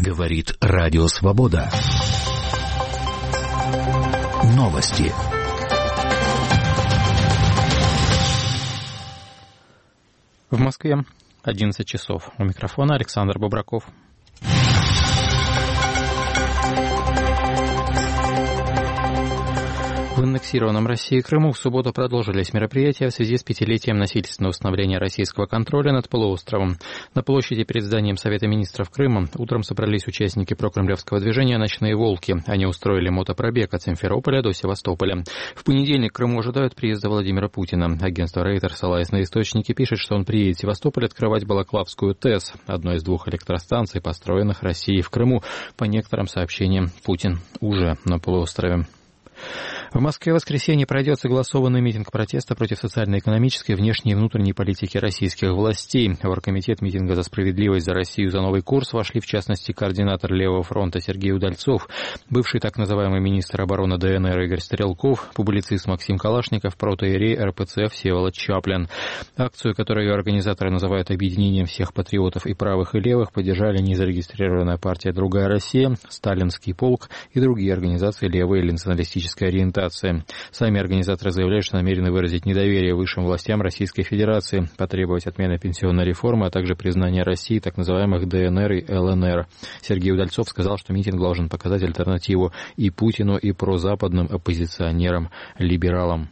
Говорит Радио Свобода. Новости. В Москве 11 часов. У микрофона Александр Бобраков. В аннексированном Россией Крыму в субботу продолжились мероприятия в связи с 5-летием насильственного установления российского контроля над полуостровом. На площади перед зданием Совета министров Крыма утром собрались участники прокремлевского движения «Ночные волки». Они устроили мотопробег от Симферополя до Севастополя. В понедельник к Крыму ожидают приезда Владимира Путина. Агентство Reuters, ссылаясь на источники, пишет, что он приедет в Севастополь открывать Балаклавскую ТЭС, одной из 2 электростанций, построенных Россией в Крыму. По некоторым сообщениям, Путин уже на полуострове. В Москве в воскресенье пройдет согласованный митинг протеста против социально-экономической, внешней и внутренней политики российских властей. В оргкомитет митинга «За справедливость, за Россию, за новый курс» вошли, в частности, координатор Левого фронта Сергей Удальцов, бывший так называемый министр обороны ДНР Игорь Стрелков, публицист Максим Калашников, протоиерей РПЦ Всеволод Чаплин. Акцию, которую ее организаторы называют объединением всех патриотов и правых, и левых, поддержали незарегистрированная партия «Другая Россия», Сталинский полк и другие организации левой или националистической ориентации. Сами организаторы заявляют, что намерены выразить недоверие высшим властям Российской Федерации, потребовать отмены пенсионной реформы, а также признания России так называемых ДНР и ЛНР. Сергей Удальцов сказал, что митинг должен показать альтернативу и Путину, и прозападным оппозиционерам-либералам.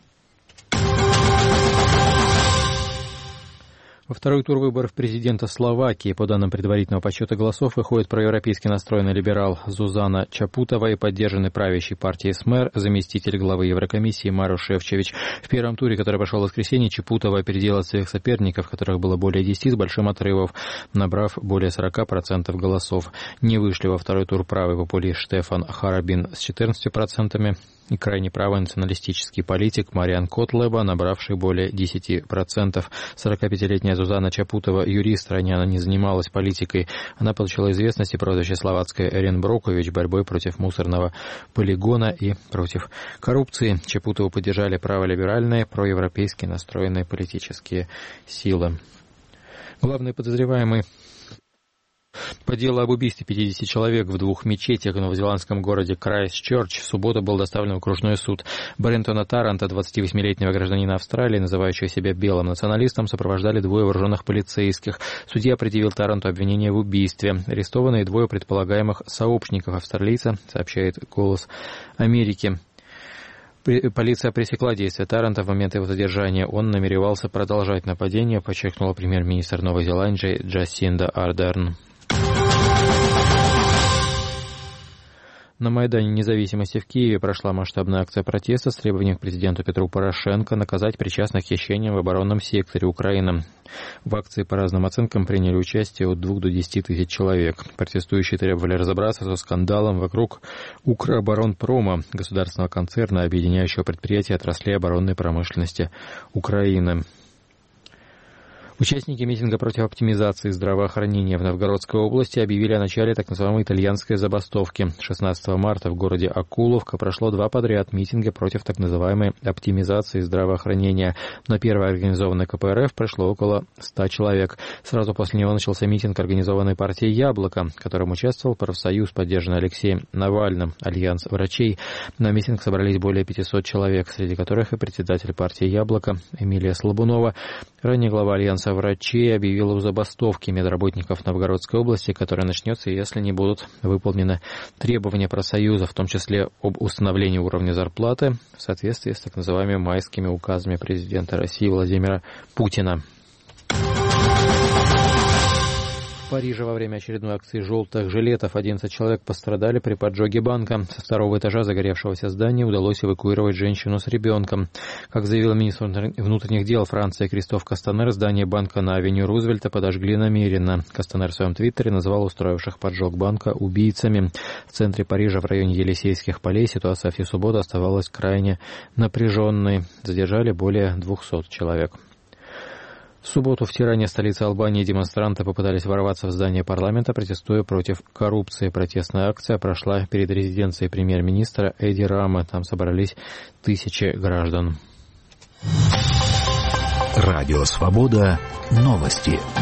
Во второй тур выборов президента Словакии, по данным предварительного подсчета голосов, выходит проевропейски настроенный либерал Зузана Чапутова и поддержанный правящей партией СМЕР заместитель главы Еврокомиссии Марош Шефчович. В первом туре, который прошел в воскресенье, Чапутова опередила своих соперников, которых было более 10, с большим отрывом, набрав более 40% голосов. Не вышли во второй тур правый популист Штефан Харабин с 14%. И крайне правый националистический политик Мариан Котлеба, набравший более 10%. 45-летняя Зузана Чапутова, юрист, ранее она не занималась политикой. Она получила известность и прозвище словацкое Эрен Брокович борьбой против мусорного полигона и против коррупции. Чапутову поддержали праволиберальные, проевропейски настроенные политические силы. Главный подозреваемый по делу об убийстве 50 человек в 2 мечетях в новозеландском городе Крайстчерч в субботу был доставлен в окружной суд. Брентона Таранта, 28-летнего гражданина Австралии, называющего себя белым националистом, сопровождали 2 вооруженных полицейских. Судья предъявил Таранту обвинение в убийстве. Арестованы 2 предполагаемых сообщников австралийца, сообщает «Голос Америки». Полиция пресекла действия Таранта в момент его задержания. Он намеревался продолжать нападение, подчеркнула премьер-министр Новой Зеландии Джасинда Ардерн. На Майдане Независимости в Киеве прошла масштабная акция протеста с требованием к президенту Петру Порошенко наказать причастных к хищениям в оборонном секторе Украины. В акции по разным оценкам приняли участие от 2 до 10 тысяч человек. Протестующие требовали разобраться со скандалом вокруг Укроборонпрома, государственного концерна, объединяющего предприятия отраслей оборонной промышленности Украины. Участники митинга против оптимизации здравоохранения в Новгородской области объявили о начале так называемой итальянской забастовки. 16 марта в городе Окуловка прошло 2 подряд митинга против так называемой оптимизации здравоохранения. На первое организованное КПРФ пришло около 100 человек. Сразу после него начался митинг, организованный партией «Яблоко», в котором участвовал профсоюз, поддержанный Алексеем Навальным, Альянс врачей. На митинг собрались более 500 человек, среди которых и председатель партии «Яблоко» Эмилия Слабунова. Ранее глава Альянса врачей объявила о забастовке медработников Новгородской области, которая начнется, если не будут выполнены требования профсоюза, в том числе об установлении уровня зарплаты в соответствии с так называемыми майскими указами президента России Владимира Путина. В Париже во время очередной акции желтых жилетов 11 человек пострадали при поджоге банка. Со 2-го этажа загоревшегося здания удалось эвакуировать женщину с ребенком. Как заявил министр внутренних дел Франции Кристоф Кастанер, здание банка на авеню Рузвельта подожгли намеренно. Кастанер в своем твиттере назвал устроивших поджог банка убийцами. В центре Парижа в районе Елисейских полей ситуация всю субботу оставалась крайне напряженной. Задержали более 200 человек. В субботу в Тиране, столице Албании, демонстранты попытались ворваться в здание парламента, протестуя против коррупции. Протестная акция прошла перед резиденцией премьер-министра Эди Рама. Там собрались тысячи граждан. Радио Свобода. Новости.